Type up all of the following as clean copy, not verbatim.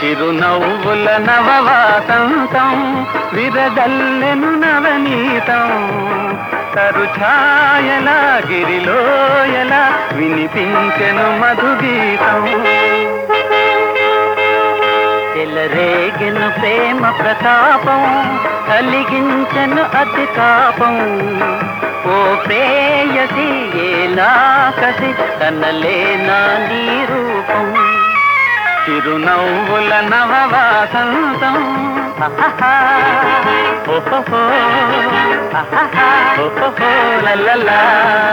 చిరునవ్వుల నవవాసంతం విరదల్లెను నవనీతం తరుఛాయల గిరిలోయల వినిపించెను మధుగీతం చెలరేగెను ప్రేమ ప్రతాపం కలిగించెను అతి తాపం ఓ ప్రేయసి ఏలా కసి కనలేనా నీ రూపం చిరునవ్వుల నవవాసంతం ఓహో ఓహో లల్లలా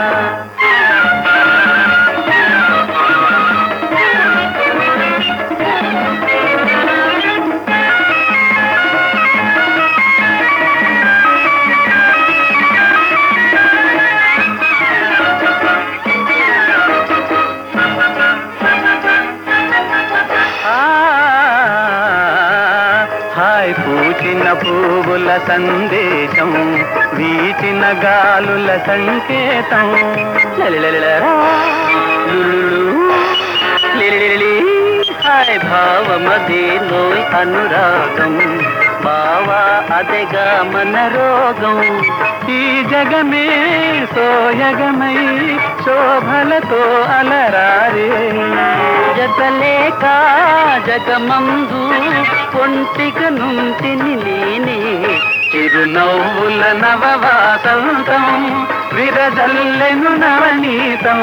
పూచిన పువ్వుల సందేశం వీచిన గాలుల సంకేతం హాయ్ భావమదే నోయ్ అనురాగం బావా అదెగా మన రోగం ఈ జగమే సోయగమై శోభలతో అలరారే జతలేక జగమందు పొంటిక నుంటిని నేనే చిరునవ్వుల నవవాసంతం విరజల్లెను నవనీతం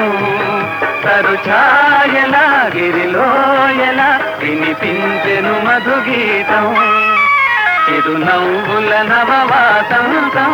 తరుఛాయల గిరిలోయల వినిపించెను మధుగీతం చిరునవ్వుల నవవాసంతం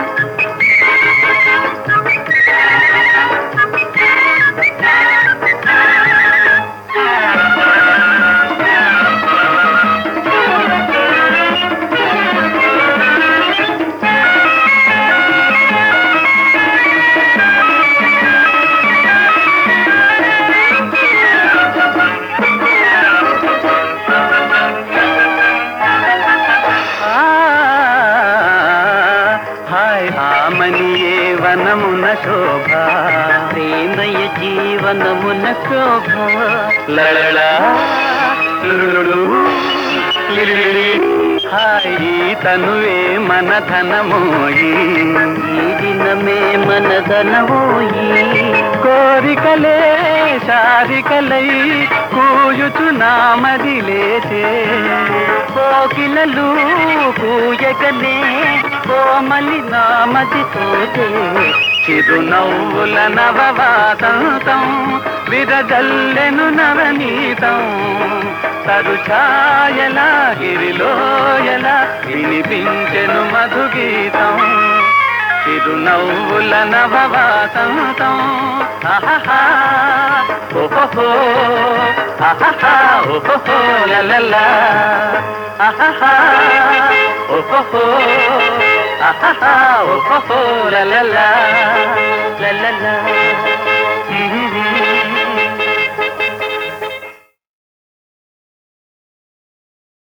ఆమనియే వనమున శోభ ప్రేమయ జీవనమున శోభ లళలా హాయి తనువే మన ధనమోయి ఈ దినమే మన ధనమోయి కోరికలే శారికలై కూయుచు నామది లేచే కోకిలలు కూయకనే కోమలి నామది తోచే చిరునవ్వుల నవవాసంతం విరజల్లెను నవనీతం తరుఛాయల గిరిలోయల వినిపించెను మధుగీతం చిరునవ్వుల నవవాసంతం ఆహా ఓహో ఆహా ఓహో లల్లలా ఆహా ఓహో ఆహా ఓహో లల్లలా